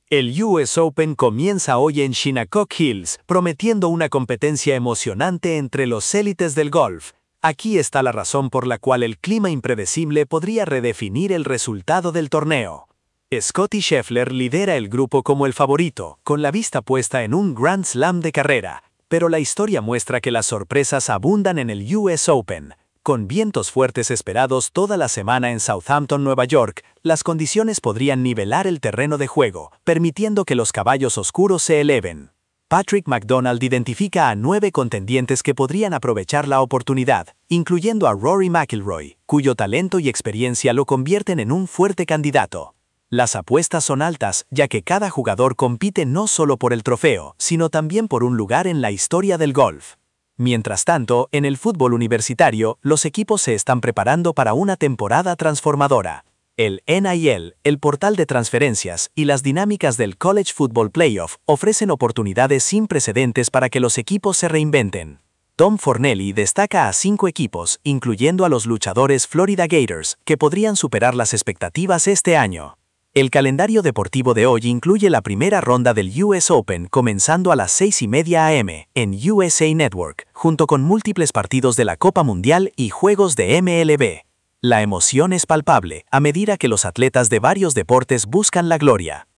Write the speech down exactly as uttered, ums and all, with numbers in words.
El U S Open comienza hoy en Shinnecock Hills, prometiendo una competencia emocionante entre los élites del golf. Aquí está la razón por la cual el clima impredecible podría redefinir el resultado del torneo. Scottie Scheffler lidera el grupo como el favorito, con la vista puesta en un Grand Slam de carrera, pero la historia muestra que las sorpresas abundan en el U S Open. Con vientos fuertes esperados toda la semana en Southampton, Nueva York, las condiciones podrían nivelar el terreno de juego, permitiendo que los caballos oscuros se eleven. Patrick McDonald identifica a nueve contendientes que podrían aprovechar la oportunidad, incluyendo a Rory McIlroy, cuyo talento y experiencia lo convierten en un fuerte candidato. Las apuestas son altas, ya que cada jugador compite no solo por el trofeo, sino también por un lugar en la historia del golf. Mientras tanto, en el fútbol universitario, los equipos se están preparando para una temporada transformadora. El N I L, el portal de transferencias y las dinámicas del College Football Playoff ofrecen oportunidades sin precedentes para que los equipos se reinventen. Tom Fornelli destaca a cinco equipos, incluyendo a los luchadores Florida Gators, que podrían superar las expectativas este año. El calendario deportivo de hoy incluye la primera ronda del U S Open comenzando a las seis y media a eme en U S A Network, junto con múltiples partidos de la Copa Mundial y juegos de M L B. La emoción es palpable a medida que los atletas de varios deportes buscan la gloria.